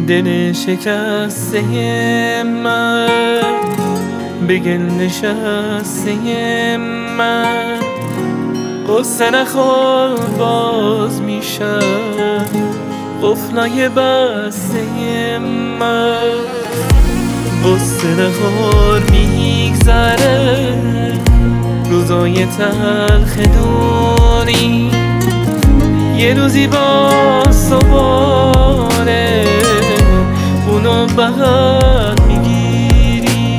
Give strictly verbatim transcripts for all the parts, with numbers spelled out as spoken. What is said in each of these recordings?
دل شکسته من به گل نشسته من قصه نخور باز میشم قفلای بسته من قصه نخور میگذره روزای تلخ دوری یه روزی باز دوباره اونو بهت میگیری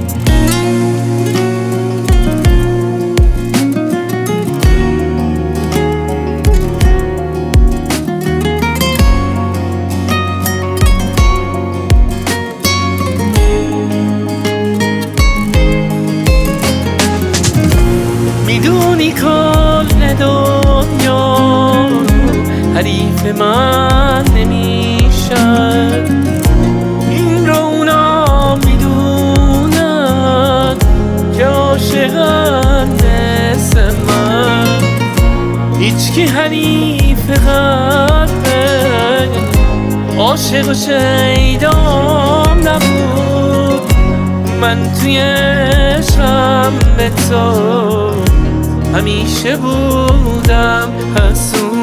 میدونی کل دنیا حریف من نمیشن این رو اونا میدونن که عاشقن مثل من هیچکی حریف قلبه عاشق و شیدام نبود من توی عشقم به تو همیشه بودم حسود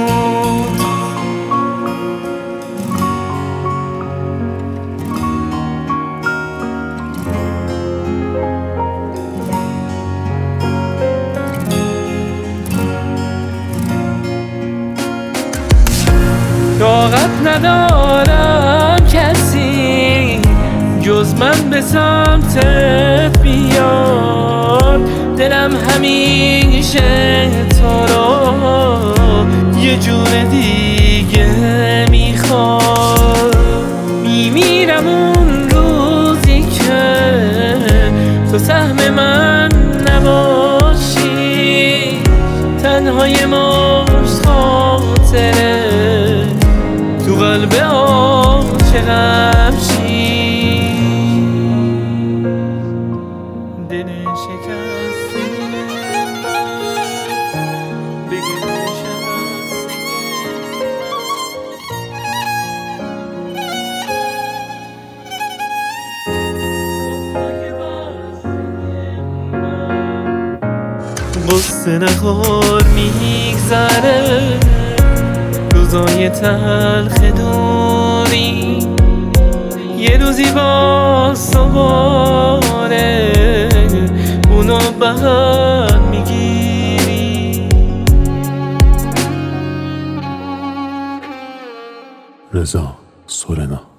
طاقت ندارم کسی جز من به سمتت بیاد دلم همیشه تو رو یه جور دیگه میخواد میمیرم اون روزی که تو سهم من نباشی تنهای مشت خاطره تو قلب عاشقم شی دل شکسته به گل نشسته قصه نخور میگذره روزای تلخ دوری یه روزی باز دوباره اونو بهت میگیری. رضا سورنا